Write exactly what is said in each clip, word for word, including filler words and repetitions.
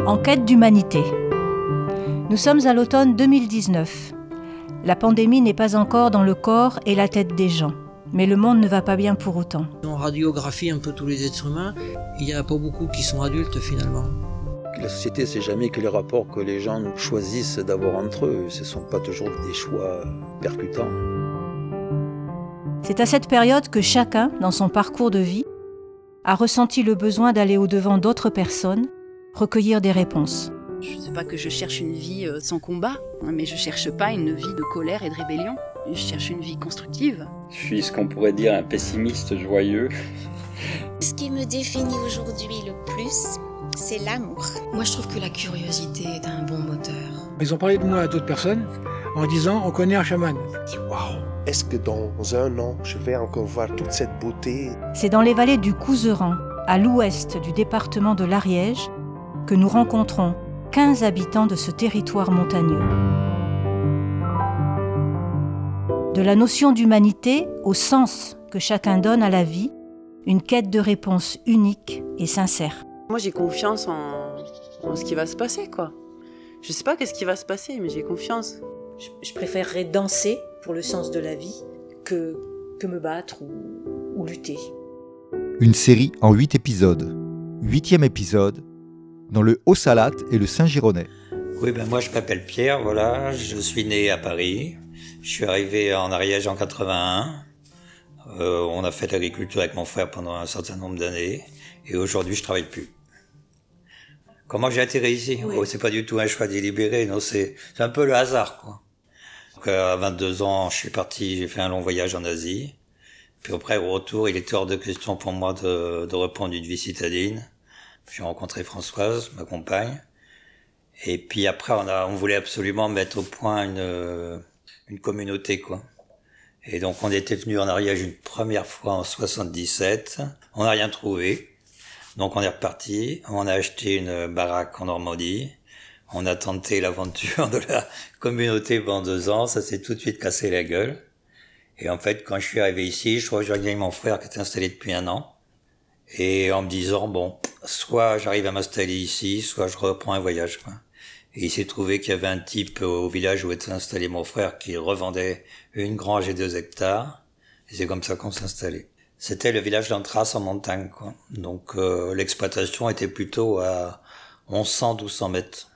En quête d'humanité. Nous sommes à l'automne deux mille dix-neuf. La pandémie n'est pas encore dans le corps et la tête des gens. Mais le monde ne va pas bien pour autant. On radiographie un peu tous les êtres humains. Il n'y a pas beaucoup qui sont adultes finalement. La société, c'est jamais que les rapports que les gens choisissent d'avoir entre eux. Ce ne sont pas toujours des choix percutants. C'est à cette période que chacun, dans son parcours de vie, a ressenti le besoin d'aller au-devant d'autres personnes, recueillir des réponses. Je ne sais pas que je cherche une vie sans combat, mais je ne cherche pas une vie de colère et de rébellion. Je cherche une vie constructive. Je suis ce qu'on pourrait dire un pessimiste joyeux. Ce qui me définit aujourd'hui le plus, c'est l'amour. Moi, je trouve que la curiosité est un bon moteur. Ils ont parlé de moi à d'autres personnes en disant « on connaît un chaman ». Waouh, est-ce que dans un an, je vais encore voir toute cette beauté ? C'est dans les vallées du Couserans, à l'ouest du département de l'Ariège, que nous rencontrons quinze habitants de ce territoire montagneux. De la notion d'humanité au sens que chacun donne à la vie, une quête de réponse unique et sincère. Moi, j'ai confiance en, en ce qui va se passer, quoi. Je sais pas qu'est-ce qui va se passer, mais j'ai confiance. Je, je préférerais danser pour le sens de la vie que, que me battre ou, ou lutter. Une série en huit épisodes. Huitième épisode, dans le Haut-Salate et le Saint-Gironnais. Oui, ben moi je m'appelle Pierre, voilà, je suis né à Paris. Je suis arrivé en Ariège en quatre-vingt-un. Euh, on a fait l'agriculture avec mon frère pendant un certain nombre d'années. Et aujourd'hui, je travaille plus. Comment j'ai atterri ici ? Oui. Oh, c'est pas du tout un choix délibéré, non, c'est, c'est un peu le hasard, quoi. Donc, à vingt-deux ans, je suis parti, j'ai fait un long voyage en Asie. Puis après, au retour, il était hors de question pour moi de, de reprendre une vie citadine. J'ai rencontré Françoise, ma compagne. Et puis après, on a, on voulait absolument mettre au point une, une communauté, quoi. Et donc, on était venu en Ariège une première fois en soixante-dix-sept. On n'a rien trouvé. Donc, on est reparti. On a acheté une baraque en Normandie. On a tenté l'aventure de la communauté pendant deux ans. Ça s'est tout de suite cassé la gueule. Et en fait, quand je suis arrivé ici, je rejoignais mon frère qui était installé depuis un an. Et en me disant, bon, soit j'arrive à m'installer ici, soit je reprends un voyage, quoi. Et il s'est trouvé qu'il y avait un type au village où était installé mon frère qui revendait une grange et deux hectares. Et c'est comme ça qu'on s'est installé. C'était le village d'Antras en montagne, quoi. Donc euh, l'exploitation était plutôt à onze cents à douze cents mètres.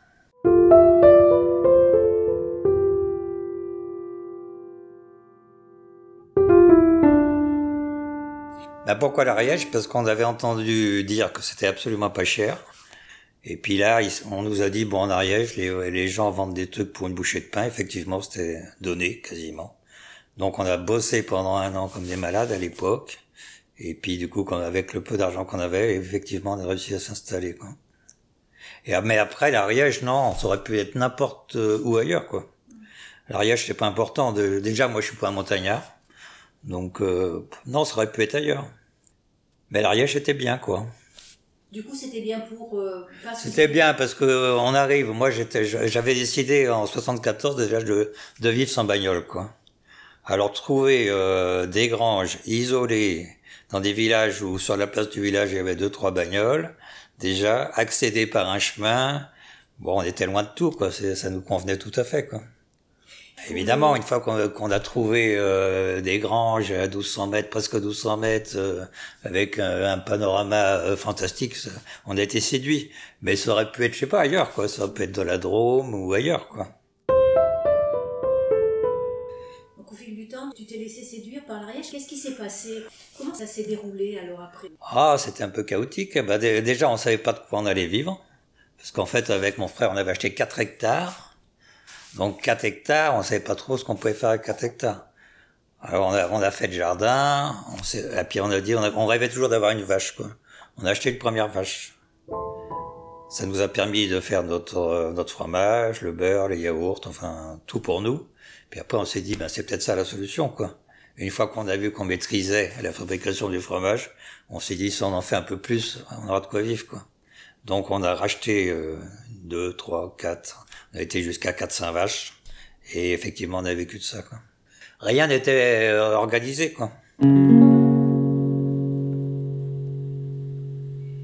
Ben pourquoi l'Ariège ? Parce qu'on avait entendu dire que c'était absolument pas cher. Et puis là, on nous a dit, bon, en Ariège, les, les gens vendent des trucs pour une bouchée de pain. Effectivement, c'était donné, quasiment. Donc, on a bossé pendant un an comme des malades à l'époque. Et puis, du coup, avec le peu d'argent qu'on avait, effectivement, on a réussi à s'installer, quoi. Et, mais après, l'Ariège, non, ça aurait pu être n'importe où ailleurs, quoi. L'Ariège, c'est pas important. De, déjà, moi, je suis pas un montagnard. Donc, euh, non, ça aurait pu être ailleurs. Mais l'Ariège, c'était bien, quoi. Du coup, c'était bien pour... Euh, parce c'était que... bien parce que euh, on arrive. Moi, j'étais, j'avais décidé en soixante-quatorze déjà de, de vivre sans bagnole, quoi. Alors trouver euh, des granges isolées dans des villages où sur la place du village il y avait deux trois bagnoles, déjà accéder par un chemin. Bon, on était loin de tout, quoi. C'est, ça nous convenait tout à fait, quoi. Évidemment, une fois qu'on, qu'on a trouvé euh, des granges à douze cents mètres, presque douze cents mètres, euh, avec un, un panorama euh, fantastique, ça, on a été séduits. Mais ça aurait pu être, je sais pas, ailleurs, quoi. Ça aurait pu être dans la Drôme ou ailleurs, quoi. Donc au fil du temps, tu t'es laissé séduire par l'Ariège. Qu'est-ce qui s'est passé ? Comment ça s'est déroulé alors après ? Ah, c'était un peu chaotique. Bah, d- déjà, on savait pas de quoi on allait vivre. Parce qu'en fait, avec mon frère, on avait acheté quatre hectares. Donc quatre hectares, on savait pas trop ce qu'on pouvait faire avec quatre hectares. Alors on a, on a fait le jardin, on s'est, et puis on a dit, on, a, on rêvait toujours d'avoir une vache, quoi. On a acheté une première vache. Ça nous a permis de faire notre notre fromage, le beurre, les yaourts, enfin tout pour nous. Puis après on s'est dit, ben c'est peut-être ça la solution, quoi. Une fois qu'on a vu qu'on maîtrisait la fabrication du fromage, on s'est dit si on en fait un peu plus, on aura de quoi vivre, quoi. Donc on a racheté euh, deux, trois, quatre. On a été jusqu'à quatre cents vaches. Et effectivement, on a vécu de ça, quoi. Rien n'était euh, organisé, quoi. Et au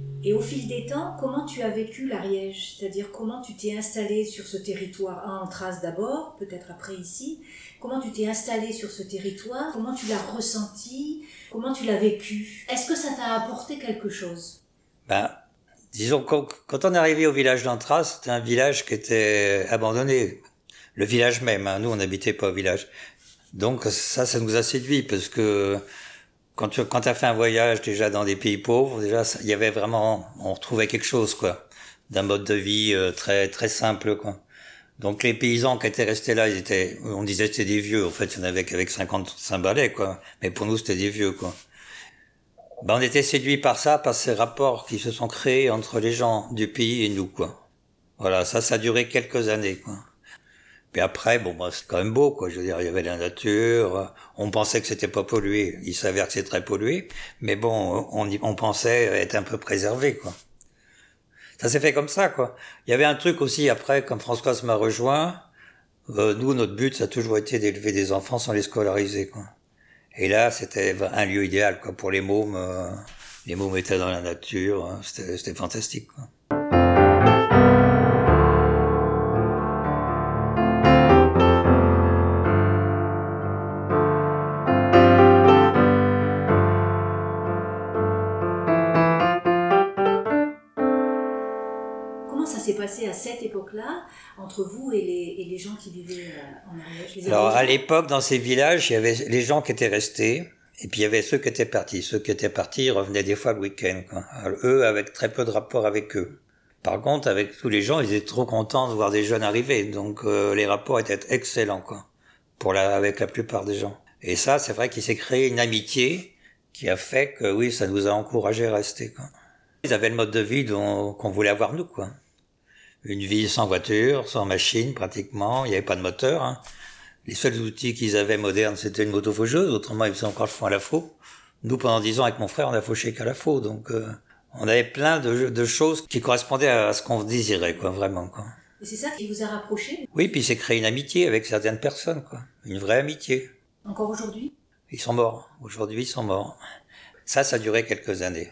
fil des temps, comment tu as vécu l'Ariège? C'est-à-dire comment tu t'es installé sur ce territoire, un en Thrace d'abord, peut-être après ici. Comment tu t'es installé sur ce territoire? Comment tu l'as ressenti? Comment tu l'as vécu? Est-ce que ça t'a apporté quelque chose? Ben, disons, quand, quand on est arrivé au village d'Antras, c'était un village qui était abandonné. Le village même, hein, nous on n'habitait pas au village. Donc ça, ça nous a séduit parce que quand tu quand as fait un voyage déjà dans des pays pauvres, déjà il y avait vraiment, on retrouvait quelque chose quoi, d'un mode de vie euh, très très simple quoi. Donc les paysans qui étaient restés là, ils étaient, on disait que c'était des vieux. En fait, il y en avait qu'avec cinquante-cinq balais quoi. Mais pour nous, c'était des vieux quoi. Ben on était séduits par ça, par ces rapports qui se sont créés entre les gens du pays et nous quoi. Voilà, ça, ça a duré quelques années quoi. Puis après, bon, bah, c'est quand même beau, quoi. Je veux dire, il y avait la nature. On pensait que c'était pas pollué. Il s'avère que c'est très pollué. Mais bon, on, on pensait être un peu préservé, quoi. Ça s'est fait comme ça, quoi. Il y avait un truc aussi après, comme Françoise m'a rejoint. Euh, nous, notre but, ça a toujours été d'élever des enfants sans les scolariser, quoi. Et là, c'était un lieu idéal, quoi, pour les mômes. Euh, les mômes étaient dans la nature. Hein, c'était, c'était fantastique, quoi. Passé à cette époque-là, entre vous et les, et les gens qui vivaient en Ariège? Alors, à l'époque, dans ces villages, il y avait les gens qui étaient restés, et puis il y avait ceux qui étaient partis. Ceux qui étaient partis revenaient des fois le week-end, quoi. Alors, eux, avec très peu de rapport avec eux. Par contre, avec tous les gens, ils étaient trop contents de voir des jeunes arriver, donc euh, les rapports étaient excellents, quoi, pour la, avec la plupart des gens. Et ça, c'est vrai qu'il s'est créé une amitié qui a fait que, oui, ça nous a encouragés à rester, quoi. Ils avaient le mode de vie dont, qu'on voulait avoir nous, quoi. Une vie sans voiture, sans machine pratiquement, il n'y avait pas de moteur. Hein. Les seuls outils qu'ils avaient modernes, c'était une moto faucheuse, autrement ils faisaient encore le foin à la faux. Nous, pendant dix ans, avec mon frère, on a fauché qu'à la faux, donc euh, on avait plein de, de choses qui correspondaient à ce qu'on désirait, quoi, vraiment, quoi. Et c'est ça qui vous a rapprochés? Oui, puis c'est créé une amitié avec certaines personnes, quoi, une vraie amitié. Encore aujourd'hui? Ils sont morts, aujourd'hui ils sont morts. Ça, ça a duré quelques années.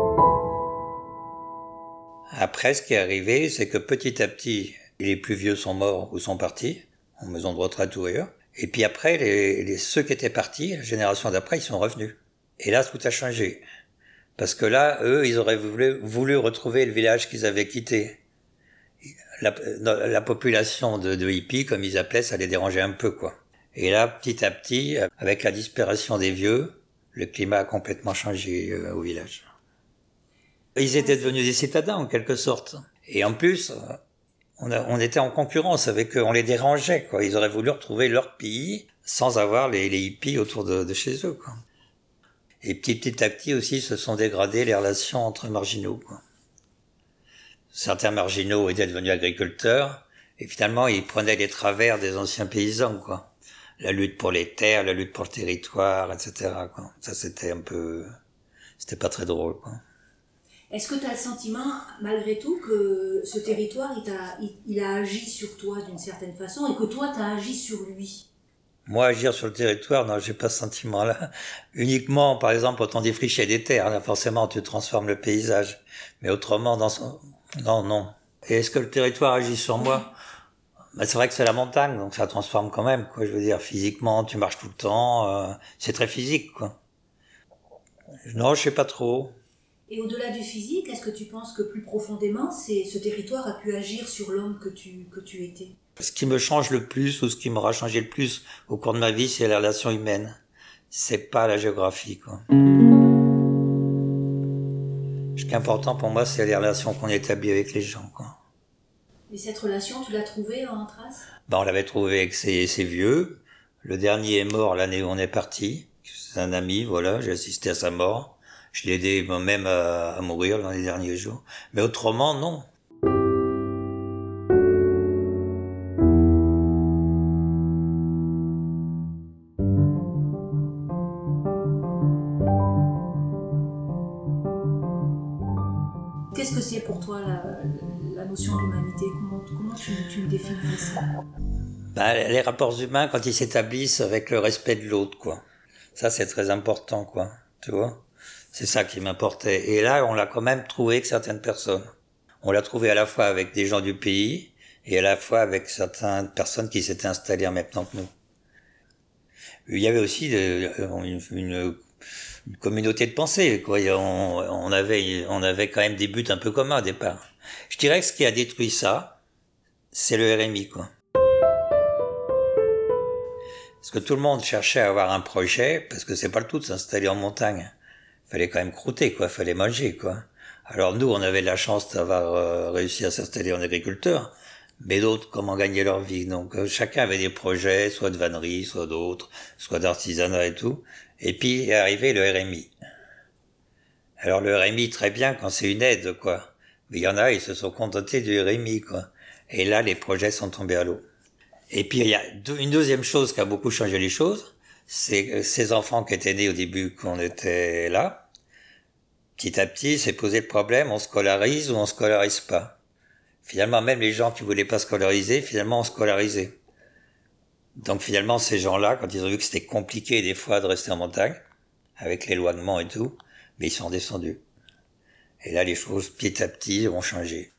Après, ce qui est arrivé, c'est que petit à petit, les plus vieux sont morts ou sont partis, en maison de retraite ou ailleurs. Et puis après, les, les, ceux qui étaient partis, la génération d'après, ils sont revenus. Et là, tout a changé. Parce que là, eux, ils auraient voulu, voulu retrouver le village qu'ils avaient quitté. La, la population de, de hippies, comme ils appelaient, ça les dérangeait un peu, quoi. Et là, petit à petit, avec la disparition des vieux, le climat a complètement changé euh, au village. Ils étaient devenus des citadins, en quelque sorte. Et en plus, on, a, on était en concurrence avec eux, on les dérangeait, quoi. Ils auraient voulu retrouver leur pays sans avoir les, les hippies autour de, de chez eux, quoi. Et petit, petit à petit aussi se sont dégradées les relations entre marginaux, quoi. Certains marginaux étaient devenus agriculteurs, et finalement, ils prenaient les travers des anciens paysans, quoi. La lutte pour les terres, la lutte pour le territoire, et cetera, quoi. Ça, c'était un peu... C'était pas très drôle, quoi. Est-ce que tu as le sentiment, malgré tout, que ce territoire, il a, il, il a agi sur toi d'une certaine façon et que toi, tu as agi sur lui? Moi, agir sur le territoire, non, j'ai pas ce sentiment-là. Uniquement, par exemple, quand on défrichait des terres, là, forcément, tu transformes le paysage. Mais autrement, dans son... non, non. Et est-ce que le territoire agit sur moi? Ben, c'est vrai que c'est la montagne, donc ça transforme quand même, quoi. Je veux dire, physiquement, tu marches tout le temps, euh, c'est très physique, quoi. Non, je sais pas trop. Et au-delà du physique, est-ce que tu penses que plus profondément, c'est, ce territoire a pu agir sur l'homme que tu, que tu étais? Ce qui me change le plus, ou ce qui m'aura changé le plus au cours de ma vie, c'est la relation humaine. C'est pas la géographie, quoi. Ce qui est important pour moi, c'est les relations qu'on établit avec les gens, quoi. Et cette relation, tu l'as trouvée en Thrace? Ben, on l'avait trouvée avec ces, ces vieux. Le dernier est mort l'année où on est parti. C'est un ami, voilà, j'ai assisté à sa mort. Je l'ai aidé moi-même à, à mourir dans les derniers jours. Mais autrement, non. Qu'est-ce que c'est pour toi la, la notion d'humanité? Comment, comment tu, tu le définirais ça? Ben, les rapports humains, quand ils s'établissent avec le respect de l'autre, quoi. Ça, c'est très important, quoi. Tu vois? C'est ça qui m'importait. Et là, on l'a quand même trouvé avec certaines personnes. On l'a trouvé à la fois avec des gens du pays et à la fois avec certaines personnes qui s'étaient installées en même temps que nous. Il y avait aussi une, une, une communauté de pensée, quoi. On, on avait, on avait quand même des buts un peu communs au départ. Je dirais que ce qui a détruit ça, c'est le R M I, quoi. Parce que tout le monde cherchait à avoir un projet, parce que c'est pas le tout de s'installer en montagne. Fallait quand même croûter, quoi. Fallait manger, quoi. Alors nous, on avait la chance d'avoir euh, réussi à s'installer en agriculteur, mais d'autres, comment gagner leur vie. Donc euh, chacun avait des projets, soit de vannerie, soit d'autres, soit d'artisanat et tout. Et puis est arrivé le R M I. Alors le R M I, très bien quand c'est une aide, quoi. Mais il y en a, ils se sont contentés du R M I, quoi. Et là, les projets sont tombés à l'eau. Et puis il y a une deuxième chose qui a beaucoup changé les choses, c'est ces enfants qui étaient nés au début qu'on était là. Petit à petit, s'est posé le problème, on scolarise ou on scolarise pas. Finalement, même les gens qui voulaient pas scolariser, finalement, on scolarisait. Donc finalement, ces gens-là, quand ils ont vu que c'était compliqué des fois de rester en montagne, avec l'éloignement et tout, mais ils sont descendus. Et là, les choses, petit à petit, ont changé.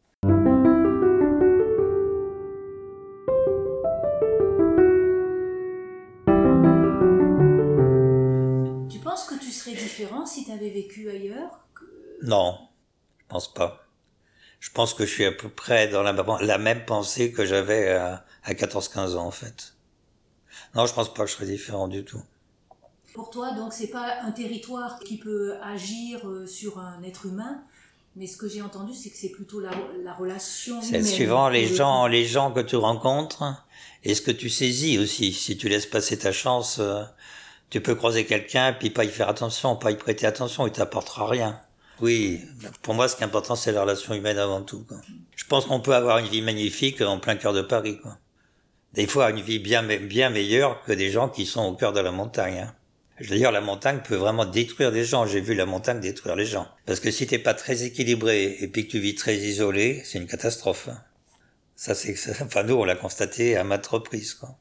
Tu penses que tu serais différent si tu avais vécu ailleurs que... Non, je pense pas. Je pense que je suis à peu près dans la, la même pensée que j'avais à, à quatorze quinze ans, en fait. Non, je pense pas que je serais différent du tout. Pour toi, donc, c'est pas un territoire qui peut agir sur un être humain, mais ce que j'ai entendu, c'est que c'est plutôt la, la relation c'est humaine. C'est suivant les gens, les gens que tu rencontres et ce que tu saisis aussi. Si tu laisses passer ta chance, euh, tu peux croiser quelqu'un puis pas y faire attention, pas y prêter attention, il t'apportera rien. Oui, pour moi, ce qui est important, c'est la relation humaine avant tout, quoi. Je pense qu'on peut avoir une vie magnifique en plein cœur de Paris, quoi. Des fois, une vie bien, bien meilleure que des gens qui sont au cœur de la montagne, hein. Je veux dire, la montagne peut vraiment détruire des gens. J'ai vu la montagne détruire les gens. Parce que si t'es pas très équilibré et puis que tu vis très isolé, c'est une catastrophe. Ça, c'est, ça, enfin, nous, on l'a constaté à maintes reprises, quoi.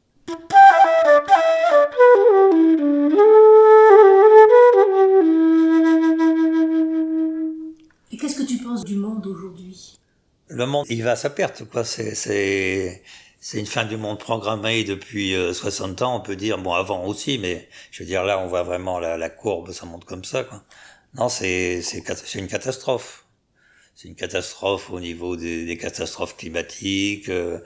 Et qu'est-ce que tu penses du monde aujourd'hui? Le monde, il va à sa perte, quoi. C'est, c'est, c'est une fin du monde programmée depuis euh, soixante ans, on peut dire. Bon, avant aussi, mais je veux dire, là, on voit vraiment la, la courbe, ça monte comme ça, quoi. Non, c'est, c'est, c'est une catastrophe. C'est une catastrophe au niveau des, des catastrophes climatiques, euh,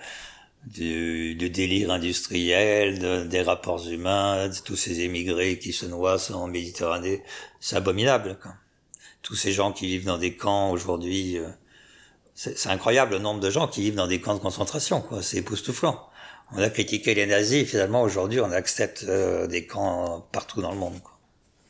du, du délire industriel, de, des rapports humains, de tous ces émigrés qui se noient en Méditerranée. C'est abominable, quoi. Tous ces gens qui vivent dans des camps aujourd'hui, euh, c'est, c'est incroyable le nombre de gens qui vivent dans des camps de concentration, quoi. C'est époustouflant. On a critiqué les nazis, finalement aujourd'hui on accepte euh, des camps partout dans le monde, quoi.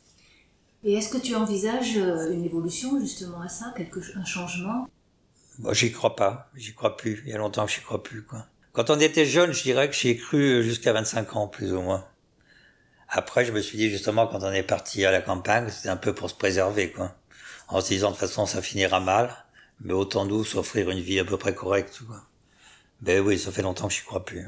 Et est-ce que tu envisages une évolution justement à ça, quelque, un changement? Moi, j'y crois pas, j'y crois plus. Il y a longtemps que j'y crois plus, quoi. Quand on était jeune, je dirais que j'y ai cru jusqu'à vingt-cinq ans, plus ou moins. Après, je me suis dit justement, quand on est parti à la campagne, c'était un peu pour se préserver, quoi. En se disant, de toute façon, ça finira mal, mais autant nous s'offrir une vie à peu près correcte, quoi. Ben oui, ça fait longtemps que j'y crois plus.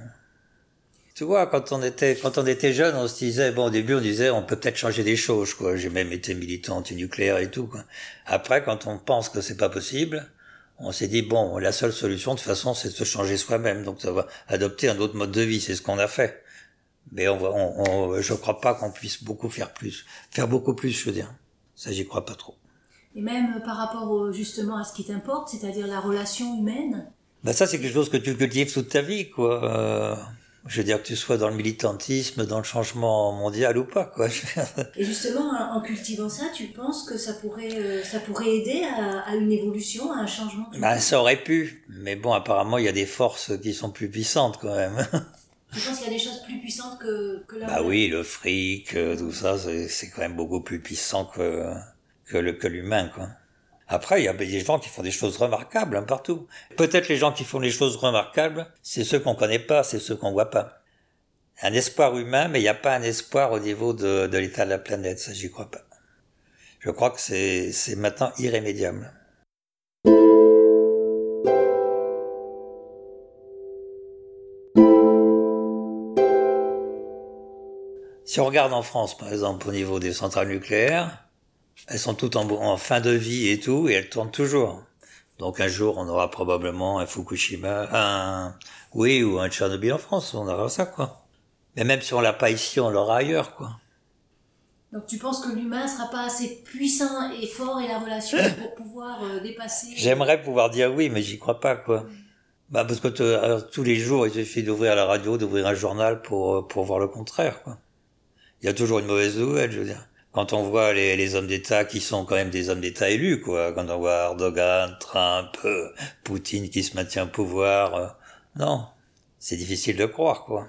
Tu vois, quand on était, quand on était jeune, on se disait, bon, au début, on disait, on peut peut-être changer des choses, quoi. J'ai même été militant anti-nucléaire et tout, quoi. Après, quand on pense que c'est pas possible, on s'est dit, bon, la seule solution, de toute façon, c'est de se changer soi-même. Donc, ça va adopter un autre mode de vie. C'est ce qu'on a fait. Mais on va, on, on, je crois pas qu'on puisse beaucoup faire plus. Faire beaucoup plus, je veux dire. Ça, j'y crois pas trop. Et même par rapport au, justement à ce qui t'importe, c'est-à-dire la relation humaine? Ben ça, c'est quelque chose que tu cultives toute ta vie, quoi. Euh, je veux dire que tu sois dans le militantisme, dans le changement mondial ou pas, quoi. Et justement, en cultivant ça, tu penses que ça pourrait, ça pourrait aider à, à une évolution, à un changement? Ben, ça aurait pu. Mais bon, apparemment, il y a des forces qui sont plus puissantes, quand même. Tu penses qu'il y a des choses plus puissantes que, que la Bah oui, le fric, tout ça, c'est, c'est quand même beaucoup plus puissant que, que, le, que l'humain, quoi. Après, il y a des gens qui font des choses remarquables, hein, partout. Peut-être les gens qui font des choses remarquables, c'est ceux qu'on connaît pas, c'est ceux qu'on voit pas. Un espoir humain, mais il n'y a pas un espoir au niveau de, de l'état de la planète, ça j'y crois pas. Je crois que c'est, c'est maintenant irrémédiable. Si on regarde en France, par exemple, au niveau des centrales nucléaires, elles sont toutes en, en fin de vie et tout, et elles tournent toujours. Donc un jour, on aura probablement un Fukushima, un, oui, ou un Tchernobyl en France, on aura ça, quoi. Mais même si on l'a pas ici, on l'aura ailleurs, quoi. Donc tu penses que l'humain sera pas assez puissant et fort et la relation pour pouvoir euh, dépasser... J'aimerais pouvoir dire oui, mais j'y crois pas, quoi. Bah, parce que te, alors, tous les jours, il suffit d'ouvrir la radio, d'ouvrir un journal pour, pour voir le contraire, quoi. Il y a toujours une mauvaise nouvelle, je veux dire. Quand on voit les, les hommes d'État qui sont quand même des hommes d'État élus, quoi. Quand on voit Erdogan, Trump, euh, Poutine qui se maintient au pouvoir, euh, non. C'est difficile de croire, quoi.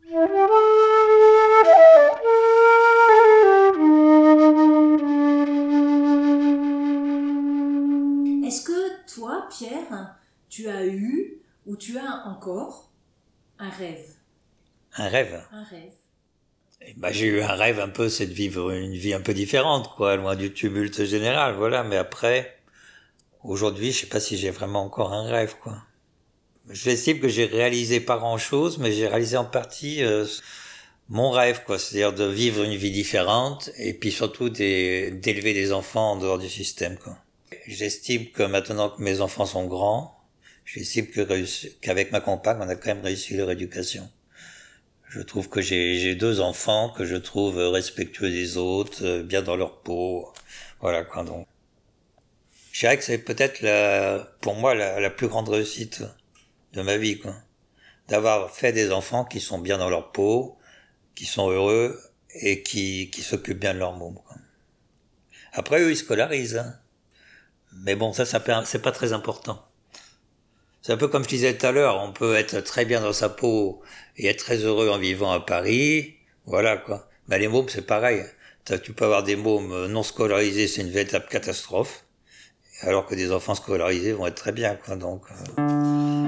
Est-ce que toi, Pierre, tu as eu ou tu as encore un rêve? Un rêve? Un rêve. Et bah, j'ai eu un rêve un peu, c'est de vivre une vie un peu différente, quoi, loin du tumulte général, voilà. Mais après, aujourd'hui, je sais pas si j'ai vraiment encore un rêve, quoi. J'estime que j'ai réalisé pas grand-chose, mais j'ai réalisé en partie euh, mon rêve, quoi. C'est-à-dire de vivre une vie différente et puis surtout des, d'élever des enfants en dehors du système, quoi. J'estime que maintenant que mes enfants sont grands, j'estime que qu'avec ma compagne, on a quand même réussi leur éducation. Je trouve que j'ai, j'ai deux enfants que je trouve respectueux des autres, bien dans leur peau. Voilà, quoi, donc. Je dirais que c'est peut-être la, pour moi, la, la plus grande réussite de ma vie, quoi. D'avoir fait des enfants qui sont bien dans leur peau, qui sont heureux et qui, qui s'occupent bien de leur môme, quoi. Après, eux, ils scolarisent, hein. Mais bon, ça, ça, c'est pas très important. C'est un peu comme je disais tout à l'heure, on peut être très bien dans sa peau et être très heureux en vivant à Paris, voilà, quoi. Mais les mômes, c'est pareil. Tu peux avoir des mômes non scolarisés, c'est une véritable catastrophe, alors que des enfants scolarisés vont être très bien, quoi, donc... Euh...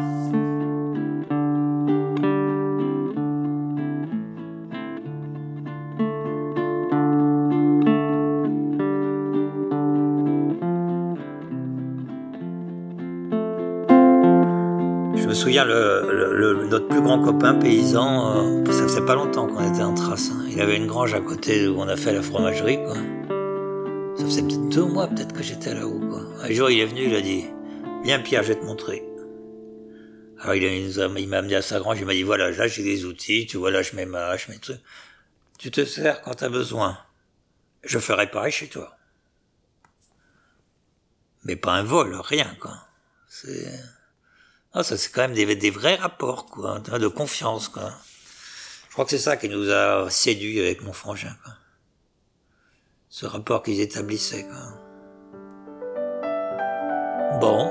Je me souviens, le, le, le, notre plus grand copain paysan, euh, ça faisait pas longtemps qu'on était en Thrace. Hein. Il avait une grange à côté où on a fait la fromagerie, quoi. Ça faisait peut-être deux mois peut-être que j'étais là-haut, quoi. Un jour, il est venu, il a dit « Viens Pierre, je vais te montrer. » Alors il, a, il m'a amené à sa grange, il m'a dit « Voilà, là j'ai des outils, tu vois, là je mets ma hache, mes trucs. Tu te sers quand t'as besoin. Je ferai pareil chez toi. » Mais pas un vol, rien, quoi. C'est... Ah, ça, c'est quand même des, des vrais rapports, quoi, de confiance, quoi. Je crois que c'est ça qui nous a séduits avec mon frangin, quoi. Ce rapport qu'ils établissaient, quoi. Bon.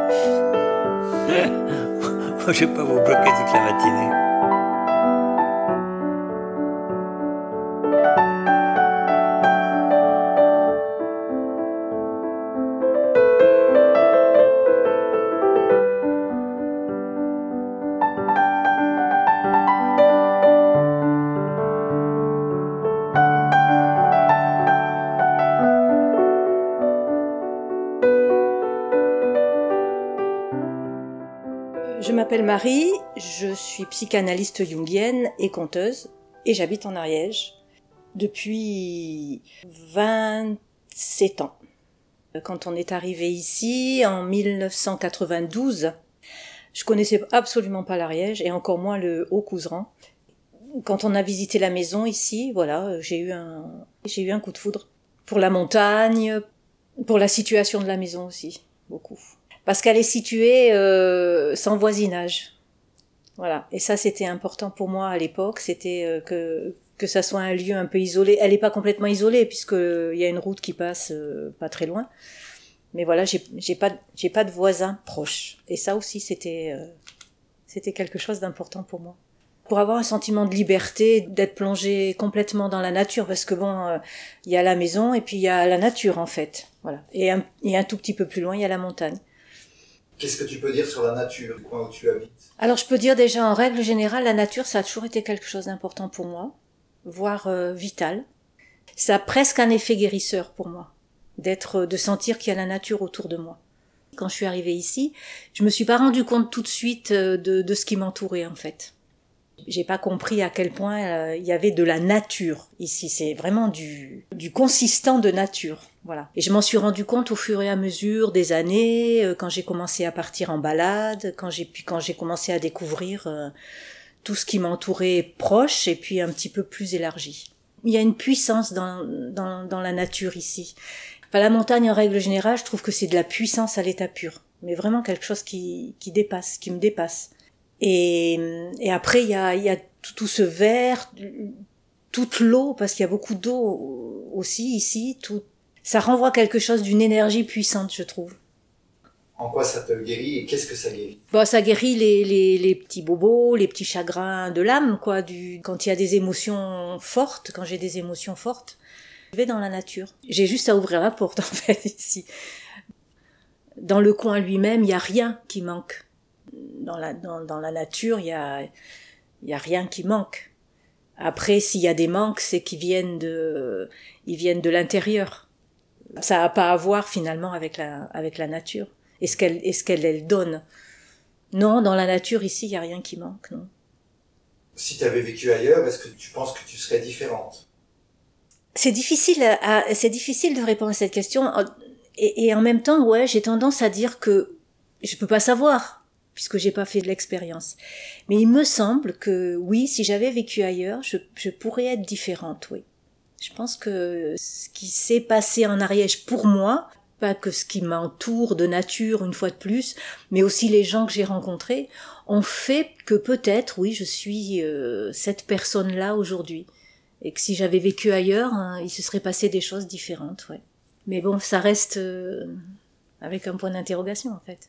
Moi, je vais pas vous bloquer toute la matinée. Je m'appelle Marie, je suis psychanalyste jungienne et conteuse et j'habite en Ariège depuis vingt-sept ans. Quand on est arrivé ici en mille neuf cent quatre-vingt-douze, je connaissais absolument pas l'Ariège et encore moins le Haut-Couserans. Quand on a visité la maison ici, voilà, j'ai eu un, j'ai eu un coup de foudre pour la montagne, pour la situation de la maison aussi, beaucoup. Parce qu'elle est située euh, sans voisinage. Voilà. Et ça, c'était important pour moi à l'époque. C'était euh, que que ça soit un lieu un peu isolé. Elle est pas complètement isolée puisque il y a une route qui passe euh, pas très loin. Mais voilà, j'ai j'ai pas j'ai pas de voisins proches. Et ça aussi, c'était euh, c'était quelque chose d'important pour moi. Pour avoir un sentiment de liberté, d'être plongé complètement dans la nature, parce que bon, euh, il y a la maison et puis il y a la nature en fait. Voilà. Et un, et un tout petit peu plus loin, il y a la montagne. Qu'est-ce que tu peux dire sur la nature, du coin où tu habites? Alors je peux dire déjà en règle générale, la nature ça a toujours été quelque chose d'important pour moi, voire euh, vital. Ça a presque un effet guérisseur pour moi, d'être, de sentir qu'il y a la nature autour de moi. Quand je suis arrivée ici, je me suis pas rendu compte tout de suite de, de ce qui m'entourait en fait. J'ai pas compris à quel point euh, il y avait de la nature ici. C'est vraiment du, du consistant de nature. Voilà. Et je m'en suis rendu compte au fur et à mesure des années, euh, quand j'ai commencé à partir en balade, quand j'ai, puis quand j'ai commencé à découvrir euh, tout ce qui m'entourait proche et puis un petit peu plus élargi. Il y a une puissance dans, dans, dans la nature ici. Enfin, la montagne, en règle générale, je trouve que c'est de la puissance à l'état pur. Mais vraiment quelque chose qui, qui dépasse, qui me dépasse. Et, et après, il y a, il y a tout, tout ce vert, toute l'eau, parce qu'il y a beaucoup d'eau aussi ici. Tout, ça renvoie quelque chose d'une énergie puissante, je trouve. En quoi ça te guérit et qu'est-ce que ça guérit? Bon, ça guérit les, les, les petits bobos, les petits chagrins de l'âme, quoi. Du, quand il y a des émotions fortes, quand j'ai des émotions fortes, je vais dans la nature. J'ai juste à ouvrir la porte, en fait, ici. Dans le coin lui-même, il y a rien qui manque. Dans la, dans, dans la nature, il y a, il y a rien qui manque. Après, s'il y a des manques, c'est qu'ils viennent de, ils viennent de l'intérieur. Ça n'a pas à voir, finalement, avec la, avec la nature. Est-ce qu'elle, est-ce qu'elle, elle donne? Non, dans la nature, ici, il y a rien qui manque, non. Si tu avais vécu ailleurs, est-ce que tu penses que tu serais différente? C'est difficile à, c'est difficile de répondre à cette question. Et, et en même temps, ouais, j'ai tendance à dire que je peux pas savoir, puisque j'ai pas fait de l'expérience. Mais il me semble que oui, si j'avais vécu ailleurs, je, je pourrais être différente, oui. Je pense que ce qui s'est passé en Ariège pour moi, pas que ce qui m'entoure de nature une fois de plus, mais aussi les gens que j'ai rencontrés, ont fait que peut-être, oui, je suis euh, cette personne-là aujourd'hui. Et que si j'avais vécu ailleurs, hein, il se serait passé des choses différentes, ouais. Mais bon, ça reste euh, avec un point d'interrogation, en fait.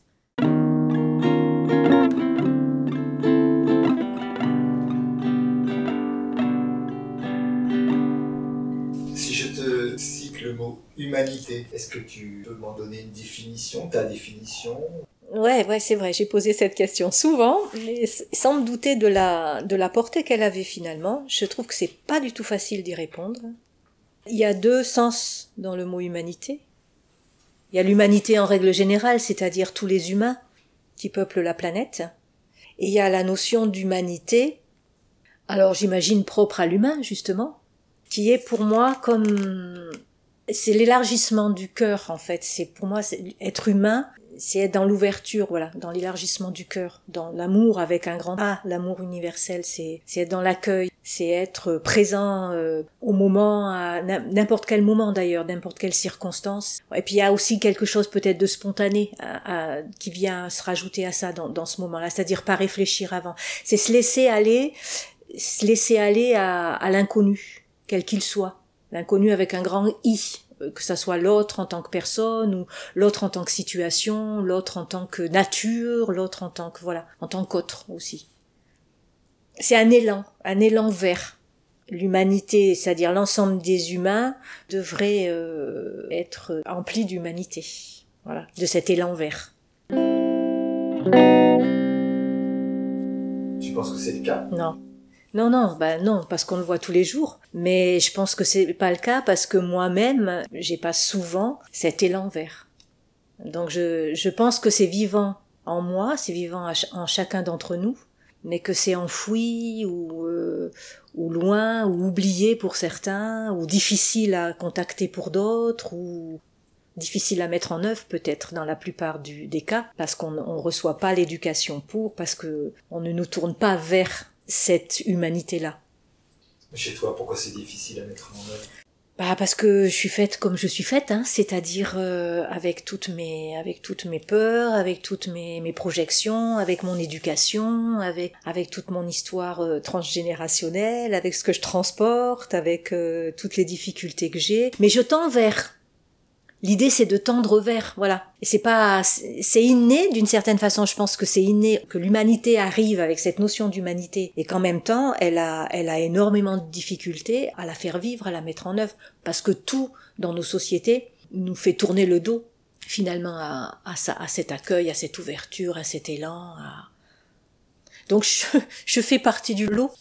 Si je te cite le mot humanité, est-ce que tu peux m'en donner une définition, ta définition? Ouais, ouais, c'est vrai, j'ai posé cette question souvent, mais sans me douter de la, de la portée qu'elle avait finalement. Je trouve que c'est pas du tout facile d'y répondre. Il y a deux sens dans le mot humanité. Il y a l'humanité en règle générale, c'est-à-dire tous les humains qui peuplent la planète. Et il y a la notion d'humanité, alors j'imagine propre à l'humain, justement, qui est pour moi comme... c'est l'élargissement du cœur, en fait. C'est pour moi, c'est être humain, c'est être dans l'ouverture, voilà, dans l'élargissement du cœur, dans l'amour avec un grand A, l'amour universel, c'est, c'est être dans l'accueil, c'est être présent euh, au moment, à n'importe quel moment d'ailleurs, n'importe quelle circonstance. Et puis il y a aussi quelque chose peut-être de spontané à, à, qui vient se rajouter à ça dans, dans ce moment-là, c'est-à-dire pas réfléchir avant. C'est se laisser aller, se laisser aller à, à l'inconnu, quel qu'il soit. L'inconnu avec un grand I. Que ça soit l'autre en tant que personne, ou l'autre en tant que situation, l'autre en tant que nature, l'autre en tant que, voilà, en tant qu'autre aussi. C'est un élan, un élan vers l'humanité, c'est-à-dire l'ensemble des humains devrait euh, être empli d'humanité. Voilà, de cet élan vers. Tu penses que c'est le cas? Non. Non, non, bah non, parce qu'on le voit tous les jours. Mais je pense que c'est pas le cas parce que moi-même, j'ai pas souvent cet élan vert. Donc je, je pense que c'est vivant en moi, c'est vivant en chacun d'entre nous, mais que c'est enfoui ou, euh, ou loin, ou oublié pour certains, ou difficile à contacter pour d'autres, ou difficile à mettre en œuvre peut-être dans la plupart du, des cas, parce qu'on ne reçoit pas l'éducation pour, parce que on ne nous tourne pas vers cette humanité-là. Chez toi, pourquoi c'est difficile à mettre en œuvre? Bah parce que je suis faite comme je suis faite, hein, c'est-à-dire euh, avec toutes mes avec toutes mes peurs, avec toutes mes mes projections, avec mon éducation, avec avec toute mon histoire euh, transgénérationnelle, avec ce que je transporte, avec euh, toutes les difficultés que j'ai. Mais je tends vers. L'idée, c'est de tendre vers, voilà. Et c'est pas, c'est inné d'une certaine façon. Je pense que c'est inné que l'humanité arrive avec cette notion d'humanité et qu'en même temps, elle a, elle a énormément de difficultés à la faire vivre, à la mettre en œuvre, parce que tout dans nos sociétés nous fait tourner le dos finalement à, à ça, à cet accueil, à cette ouverture, à cet élan. À... Donc je, je fais partie du lot.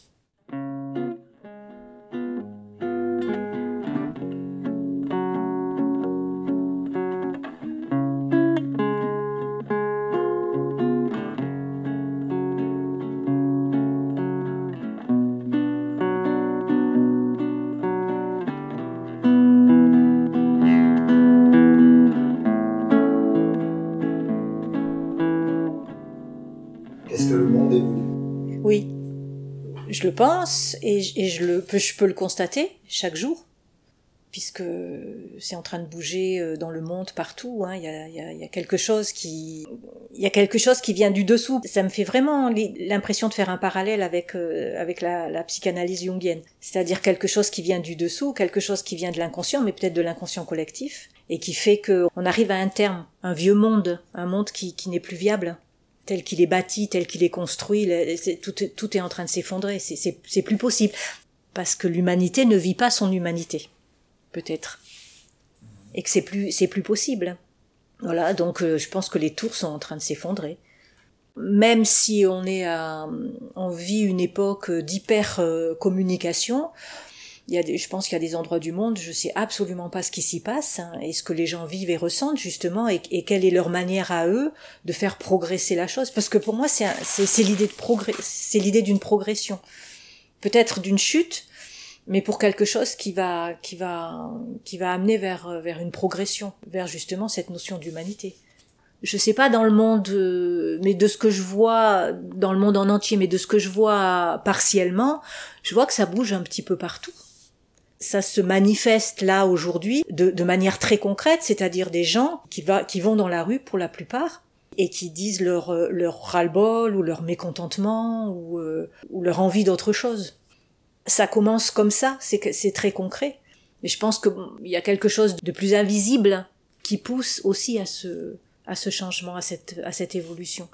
Je le pense et, et je, le, je peux le constater chaque jour, puisque c'est en train de bouger dans le monde partout. Hein. Il y a, il y a, il y a quelque chose qui, il y a quelque chose qui vient du dessous. Ça me fait vraiment l'impression de faire un parallèle avec euh, avec la, la psychanalyse jungienne, c'est-à-dire quelque chose qui vient du dessous, quelque chose qui vient de l'inconscient, mais peut-être de l'inconscient collectif, et qui fait que on arrive à un terme, un vieux monde, un monde qui, qui n'est plus viable, tel qu'il est bâti, tel qu'il est construit. C'est, tout, tout est en train de s'effondrer. C'est, c'est, c'est plus possible parce que l'humanité ne vit pas son humanité. Peut-être, et que c'est plus c'est plus possible. Voilà, donc euh, je pense que les tours sont en train de s'effondrer. Même si on est à, on vit une époque d'hyper euh, communication, il y a des, je pense qu'il y a des endroits du monde, je sais absolument pas ce qui s'y passe, hein, et ce que les gens vivent et ressentent justement, et, et quelle est leur manière à eux de faire progresser la chose. Parce que pour moi, c'est un, c'est, c'est l'idée de progrès, c'est l'idée d'une progression, peut-être d'une chute, mais pour quelque chose qui va qui va qui va amener vers vers une progression, vers justement cette notion d'humanité. Je sais pas dans le monde, mais de ce que je vois dans le monde en entier, mais de ce que je vois partiellement, je vois que ça bouge un petit peu partout. Ça se manifeste là aujourd'hui de, de manière très concrète, c'est-à-dire des gens qui va qui vont dans la rue pour la plupart et qui disent leur leur ras-le-bol ou leur mécontentement ou euh, ou leur envie d'autre chose. Ça commence comme ça, c'est, c'est très concret. Mais je pense qu'il bon, y a quelque chose de plus invisible qui pousse aussi à ce, à ce changement, à cette, à cette évolution.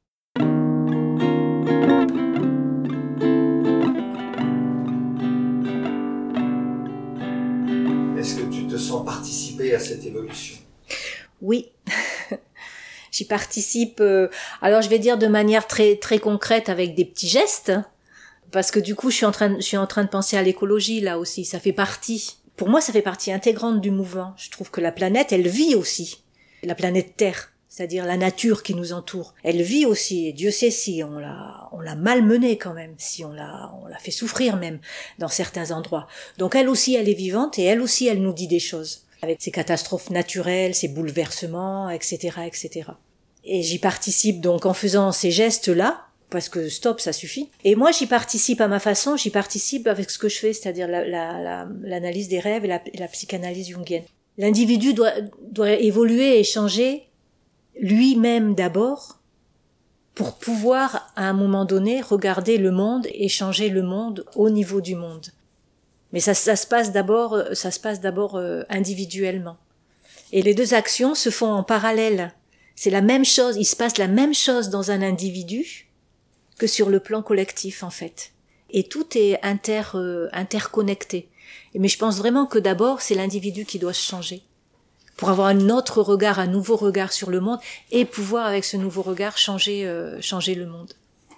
Est-ce que tu te sens participer à cette évolution ? Oui. J'y participe, euh, alors je vais dire de manière très, très concrète avec des petits gestes. Parce que du coup, je suis en train, de, je suis en train de penser à l'écologie là aussi. Ça fait partie. Pour moi, ça fait partie intégrante du mouvement. Je trouve que la planète, elle vit aussi. La planète Terre, c'est-à-dire la nature qui nous entoure, elle vit aussi. Et Dieu sait si on l'a, on l'a malmenée quand même, si on l'a, on l'a fait souffrir même dans certains endroits. Donc elle aussi, elle est vivante et elle aussi, elle nous dit des choses avec ses catastrophes naturelles, ses bouleversements, et cetera, et cetera. Et j'y participe donc en faisant ces gestes-là. Parce que stop, ça suffit. Et moi, j'y participe à ma façon, j'y participe avec ce que je fais, c'est-à-dire la, la, la, l'analyse des rêves et la, et la psychanalyse jungienne. L'individu doit, doit évoluer et changer lui-même d'abord pour pouvoir, à un moment donné, regarder le monde et changer le monde au niveau du monde. Mais ça, ça se passe d'abord, ça se passe d'abord euh, individuellement. Et les deux actions se font en parallèle. C'est la même chose, il se passe la même chose dans un individu que sur le plan collectif, en fait. Et tout est inter, euh, interconnecté. Mais je pense vraiment que d'abord, c'est l'individu qui doit se changer. Pour avoir un autre regard, un nouveau regard sur le monde, et pouvoir, avec ce nouveau regard, changer, euh, changer le monde.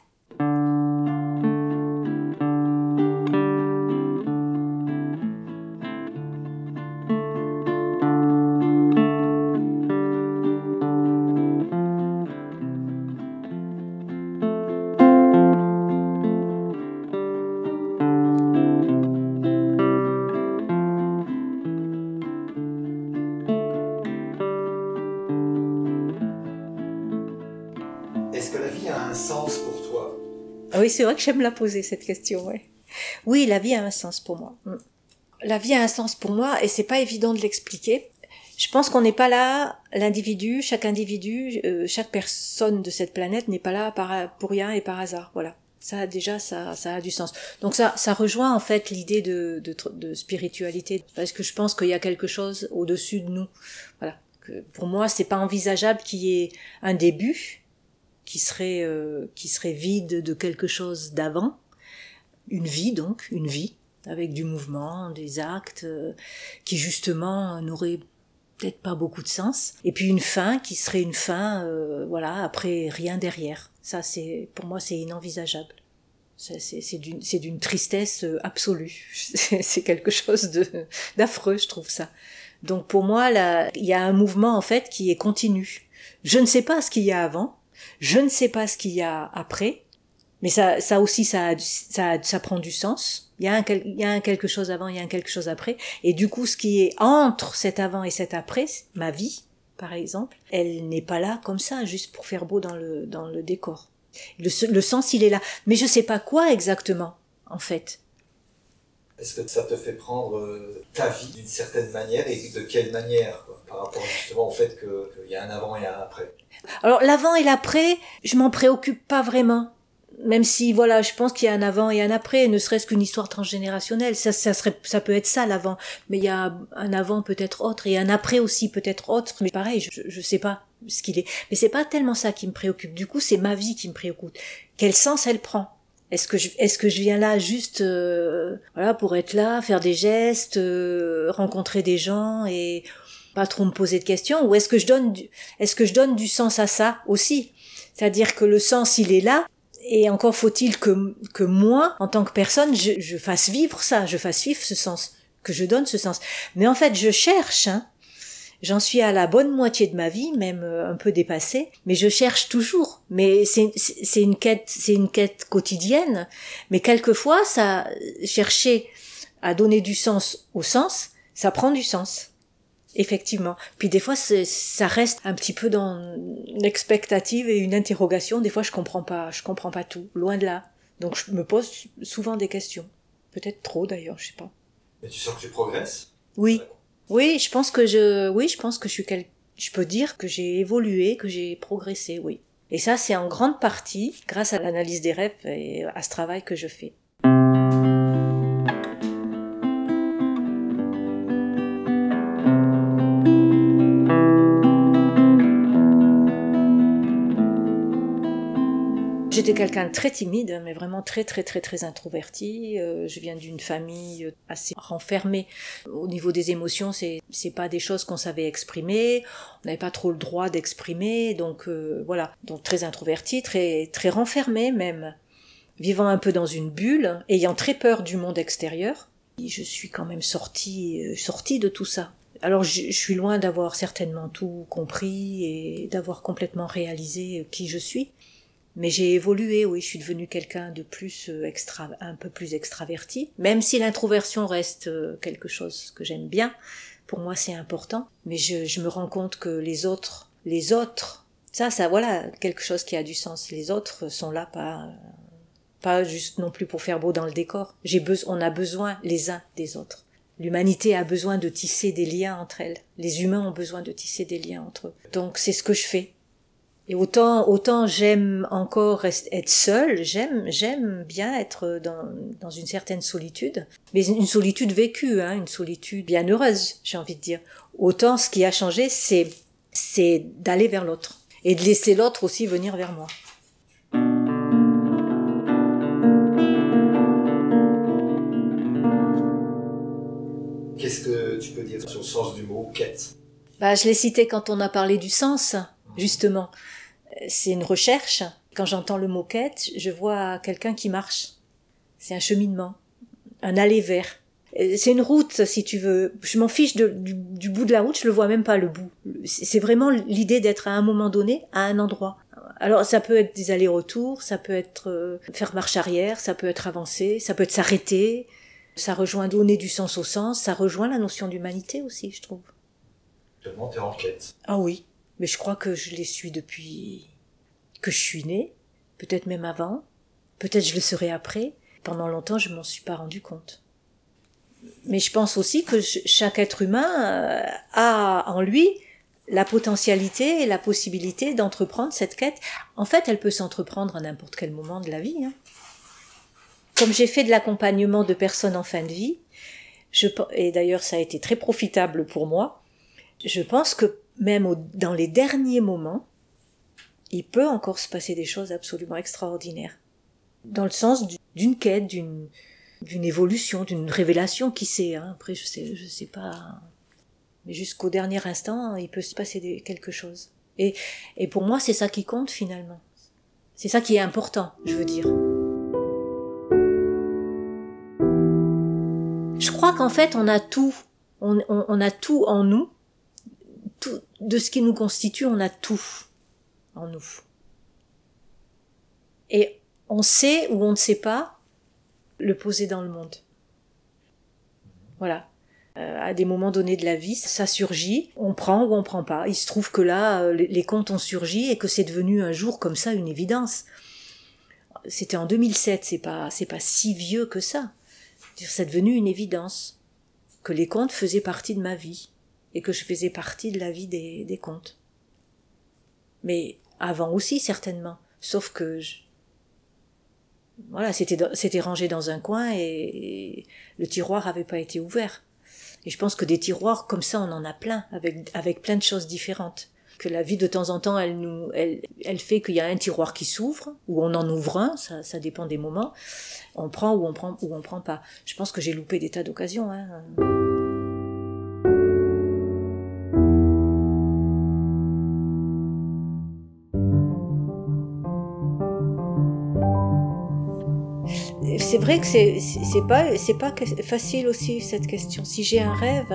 Oui, c'est vrai que j'aime la poser, cette question, ouais. Oui, la vie a un sens pour moi. La vie a un sens pour moi et c'est pas évident de l'expliquer. Je pense qu'on n'est pas là, l'individu, chaque individu, euh, chaque personne de cette planète n'est pas là par, pour rien et par hasard, voilà. Ça, déjà, ça, ça a du sens. Donc ça, ça rejoint, en fait, l'idée de, de, de spiritualité. Parce que je pense qu'il y a quelque chose au-dessus de nous. Voilà. Que pour moi, c'est pas envisageable qu'il y ait un début, qui serait euh, qui serait vide de quelque chose d'avant, une vie donc, une vie avec du mouvement, des actes euh, qui justement n'auraient peut-être pas beaucoup de sens, et puis une fin qui serait une fin, euh, voilà, après rien derrière. Ça, c'est pour moi, c'est inenvisageable. C'est, c'est, c'est d'une c'est d'une tristesse absolue. C'est, c'est quelque chose de d'affreux, je trouve ça. Donc pour moi, là, il y a un mouvement en fait qui est continu. Je ne sais pas ce qu'il y a avant. Je ne sais pas ce qu'il y a après, mais ça, ça aussi, ça, a, ça, a, ça prend du sens. Il y a un, il y a un quelque chose avant, il y a un quelque chose après, et du coup, ce qui est entre cet avant et cet après, ma vie, par exemple, elle n'est pas là comme ça, juste pour faire beau dans le dans le décor. Le, le sens, il est là, mais je sais pas quoi exactement en fait. Est-ce que ça te fait prendre euh, ta vie d'une certaine manière et de quelle manière, quoi, par rapport justement au fait qu'il y a un avant et un après? Alors l'avant et l'après, je m'en préoccupe pas vraiment. Même si, voilà, je pense qu'il y a un avant et un après, ne serait-ce qu'une histoire transgénérationnelle. Ça, ça serait, ça peut être ça, l'avant. Mais il y a un avant peut-être autre et un après aussi peut-être autre. Mais pareil, je, je sais pas ce qu'il est. Mais c'est pas tellement ça qui me préoccupe. Du coup, c'est ma vie qui me préoccupe. Quel sens elle prend? Est-ce que je, est-ce que je viens là juste, euh, voilà, pour être là, faire des gestes, euh, rencontrer des gens et pas trop me poser de questions? Ou est-ce que je donne du, est-ce que je donne du sens à ça aussi? C'est-à-dire que le sens, il est là. Et encore faut-il que, que moi, en tant que personne, je, je fasse vivre ça, je fasse vivre ce sens, que je donne ce sens. Mais en fait, je cherche, hein. J'en suis à la bonne moitié de ma vie, même un peu dépassée, mais je cherche toujours. Mais c'est, c'est une quête, c'est une quête quotidienne. Mais quelquefois, ça, chercher à donner du sens au sens, ça prend du sens. Effectivement. Puis des fois, c'est, ça reste un petit peu dans l'expectative et une interrogation. Des fois, je comprends pas, je comprends pas tout. Loin de là. Donc, je me pose souvent des questions. Peut-être trop, d'ailleurs, je sais pas. Mais tu sens que tu progresses? Oui. Oui, je pense que je, oui, je pense que je suis quel... je peux dire que j'ai évolué, que j'ai progressé, oui. Et ça, c'est en grande partie grâce à l'analyse des rêves et à ce travail que je fais. J'étais quelqu'un de très timide, mais vraiment très très très très introverti. Euh, je viens d'une famille assez renfermée. Au niveau des émotions, c'est c'est pas des choses qu'on savait exprimer. On n'avait pas trop le droit d'exprimer, donc euh, voilà. Donc très introverti, très très renfermé même, vivant un peu dans une bulle, ayant très peur du monde extérieur. Je suis quand même sortie euh, sortie de tout ça. Alors je, je suis loin d'avoir certainement tout compris et d'avoir complètement réalisé qui je suis. Mais j'ai évolué, oui, je suis devenue quelqu'un de plus extra, un peu plus extraverti, même si l'introversion reste quelque chose que j'aime bien. Pour moi, c'est important. Mais je, je me rends compte que les autres, les autres, ça, ça, voilà, quelque chose qui a du sens. Les autres sont là pas, pas juste non plus pour faire beau dans le décor. J'ai besoin, on a besoin les uns des autres. L'humanité a besoin de tisser des liens entre elles. Les humains ont besoin de tisser des liens entre eux. Donc, c'est ce que je fais. Et autant, autant j'aime encore rester, être seule, j'aime, j'aime bien être dans, dans une certaine solitude, mais une solitude vécue, hein, une solitude bien heureuse, j'ai envie de dire. Autant ce qui a changé, c'est, c'est d'aller vers l'autre et de laisser l'autre aussi venir vers moi. Qu'est-ce que tu peux dire sur le sens du mot quête? Bah, je l'ai cité quand on a parlé du sens, justement. C'est une recherche. Quand j'entends le mot quête, je vois quelqu'un qui marche. C'est un cheminement, un aller vers. C'est une route, si tu veux. Je m'en fiche de, du, du bout de la route, je le vois même pas, le bout. C'est vraiment l'idée d'être à un moment donné, à un endroit. Alors, ça peut être des allers-retours, ça peut être euh, faire marche arrière, ça peut être avancer, ça peut être s'arrêter. Ça rejoint donner du sens au sens, ça rejoint la notion d'humanité aussi, je trouve. Actuellement, t'es en quête. Ah oui. Mais je crois que je les suis depuis que je suis née, peut-être même avant, peut-être je le serai après. Pendant longtemps, je m'en suis pas rendu compte. Mais je pense aussi que chaque être humain a en lui la potentialité et la possibilité d'entreprendre cette quête. En fait, elle peut s'entreprendre à n'importe quel moment de la vie. Hein. Comme j'ai fait de l'accompagnement de personnes en fin de vie, je, et d'ailleurs ça a été très profitable pour moi, je pense que même au, dans les derniers moments, il peut encore se passer des choses absolument extraordinaires. Dans le sens d'une quête, d'une, d'une évolution, d'une révélation, qui sait, hein. Après je sais, je sais pas. Mais jusqu'au dernier instant, il peut se passer des, quelque chose. Et, et pour moi, c'est ça qui compte finalement. C'est ça qui est important, je veux dire. Je crois qu'en fait, on a tout. On, on, on a tout en nous. Tout, de ce qui nous constitue, on a tout en nous. Et on sait ou on ne sait pas le poser dans le monde. Voilà. Euh, à des moments donnés de la vie, ça surgit, on prend ou on prend pas. Il se trouve que là, les, les comptes ont surgi et que c'est devenu un jour comme ça une évidence. c'était en deux mille sept, c'est pas, c'est pas si vieux que ça. C'est devenu une évidence que les contes faisaient partie de ma vie et que je faisais partie de la vie des, des contes. Mais avant aussi, certainement. Sauf que je... voilà, c'était, c'était rangé dans un coin et, et le tiroir avait pas été ouvert. Et je pense que des tiroirs comme ça, on en a plein, avec, avec plein de choses différentes. Que la vie de temps en temps, elle nous, elle, elle fait qu'il y a un tiroir qui s'ouvre, ou on en ouvre un, ça, ça dépend des moments. On prend ou on prend ou on prend pas. Je pense que j'ai loupé des tas d'occasions, hein. C'est vrai que c'est, c'est, c'est pas, c'est pas facile aussi cette question. Si j'ai un rêve,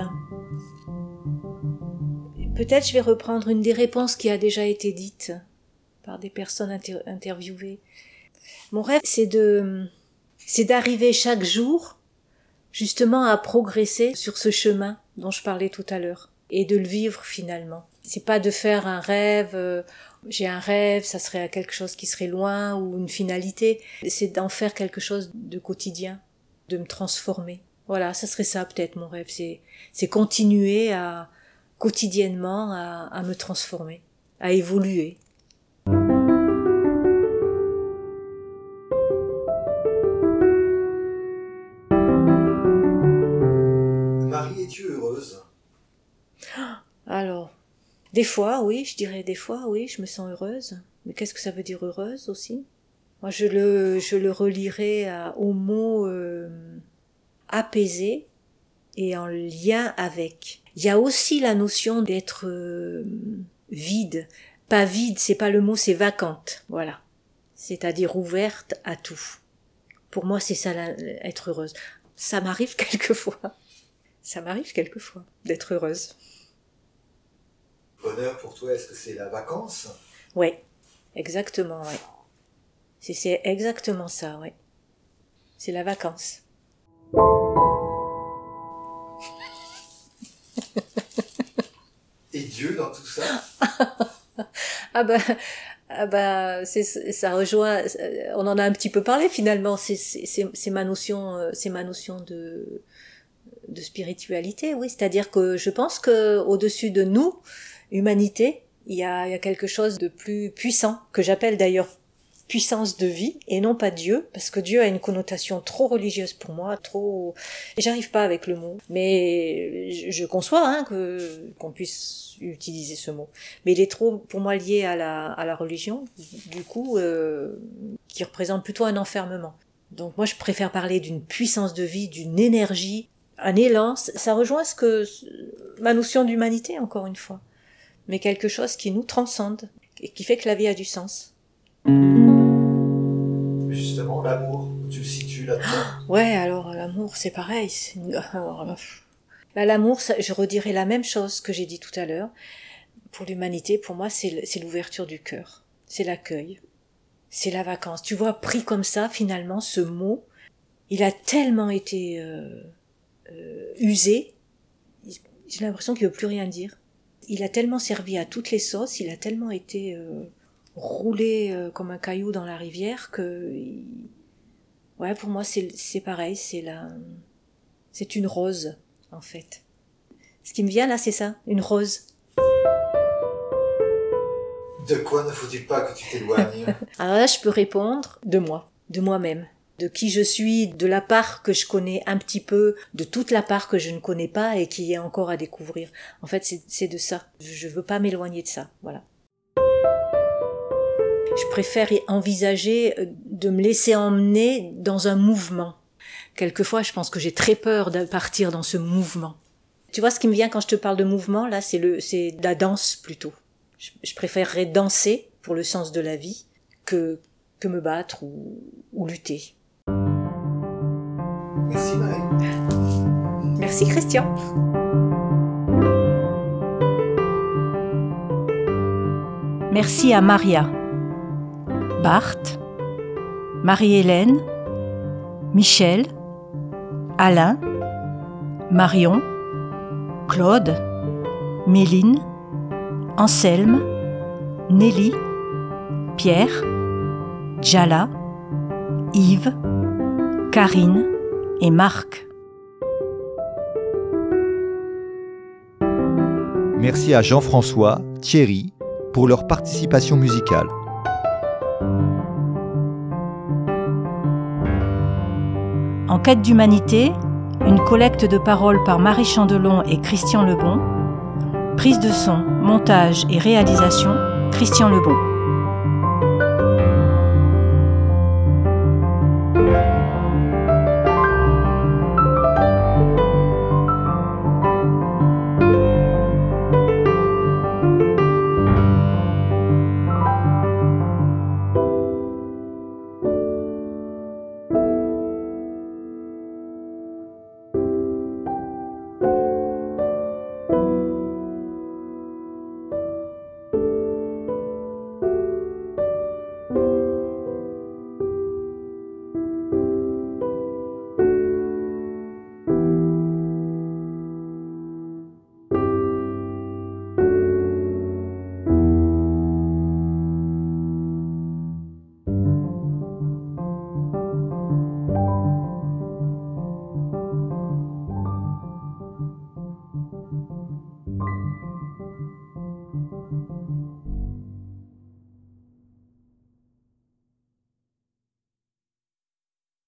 peut-être je vais reprendre une des réponses qui a déjà été dite par des personnes inter- interviewées. Mon rêve, c'est de, c'est d'arriver chaque jour, justement, à progresser sur ce chemin dont je parlais tout à l'heure, et de le vivre finalement. C'est pas de faire un rêve, euh, j'ai un rêve, ça serait quelque chose qui serait loin ou une finalité. C'est d'en faire quelque chose de quotidien, de me transformer. Voilà, ça serait ça peut-être mon rêve, c'est, c'est continuer à quotidiennement à, à me transformer, à évoluer. Marie, es-tu heureuse ? Alors, des fois, oui, je dirais des fois, oui, je me sens heureuse. Mais qu'est-ce que ça veut dire heureuse aussi ? Moi, je le, je le relierais à, au mot euh, apaisé et en lien avec. Il y a aussi la notion d'être euh, vide. Pas vide, c'est pas le mot, c'est vacante. Voilà. C'est-à-dire ouverte à tout. Pour moi, c'est ça, la, être heureuse. Ça m'arrive quelquefois. Ça m'arrive quelquefois d'être heureuse. Bonheur pour toi, est-ce que c'est la vacance ? Ouais, exactement, ouais. C'est, c'est exactement ça, ouais. C'est la vacance. Et Dieu dans tout ça ? Ah ben, ah ben, c'est, ça rejoint. On en a un petit peu parlé finalement. C'est, c'est, c'est, c'est ma notion, c'est ma notion de de spiritualité, oui. C'est-à-dire que je pense que au-dessus de nous, humanité, il y a, il y a quelque chose de plus puissant que j'appelle d'ailleurs puissance de vie et non pas Dieu, parce que Dieu a une connotation trop religieuse pour moi, trop. J'arrive pas avec le mot, mais je, je conçois hein, que qu'on puisse utiliser ce mot, mais il est trop pour moi lié à la à la religion, du coup, euh, qui représente plutôt un enfermement. Donc moi, je préfère parler d'une puissance de vie, d'une énergie, un élan. Ça rejoint ce que ma notion d'humanité, encore une fois, mais quelque chose qui nous transcende et qui fait que la vie a du sens. Justement, l'amour, tu le situes là-dedans ? Ouais, alors l'amour, c'est pareil. C'est... Alors, là, l'amour, ça, je redirais la même chose que j'ai dit tout à l'heure. Pour l'humanité, pour moi, c'est, c'est l'ouverture du cœur. C'est l'accueil. C'est la vacance. Tu vois, pris comme ça, finalement, ce mot, il a tellement été euh, euh, usé. J'ai l'impression qu'il veut plus rien dire. Il a tellement servi à toutes les sauces, il a tellement été... Euh, roulé euh, comme un caillou dans la rivière que il... ouais pour moi c'est c'est pareil, c'est la c'est une rose en fait. Ce qui me vient là, c'est ça, une rose. De quoi ne faut-il pas que tu t'éloignes ? Alors là, je peux répondre de moi, de moi-même, de qui je suis, de la part que je connais un petit peu, de toute la part que je ne connais pas et qui est encore à découvrir. En fait, c'est c'est de ça. Je veux pas m'éloigner de ça, voilà. Je préfère envisager de me laisser emmener dans un mouvement. Quelquefois, je pense que j'ai très peur de partir dans ce mouvement. Tu vois, ce qui me vient quand je te parle de mouvement, là, c'est le, c'est de la danse plutôt. Je, je préférerais danser pour le sens de la vie que, que me battre ou, ou lutter. Merci Marie. Merci Christian. Merci à Maria, Barthes, Marie-Hélène, Michel, Alain, Marion, Claude, Méline, Anselme, Nelly, Pierre, Djala, Yves, Karine et Marc. Merci à Jean-François, Thierry pour leur participation musicale. En quête d'humanité, une collecte de paroles par Marie Chandelon et Christian Lebon. Prise de son, montage et réalisation, Christian Lebon.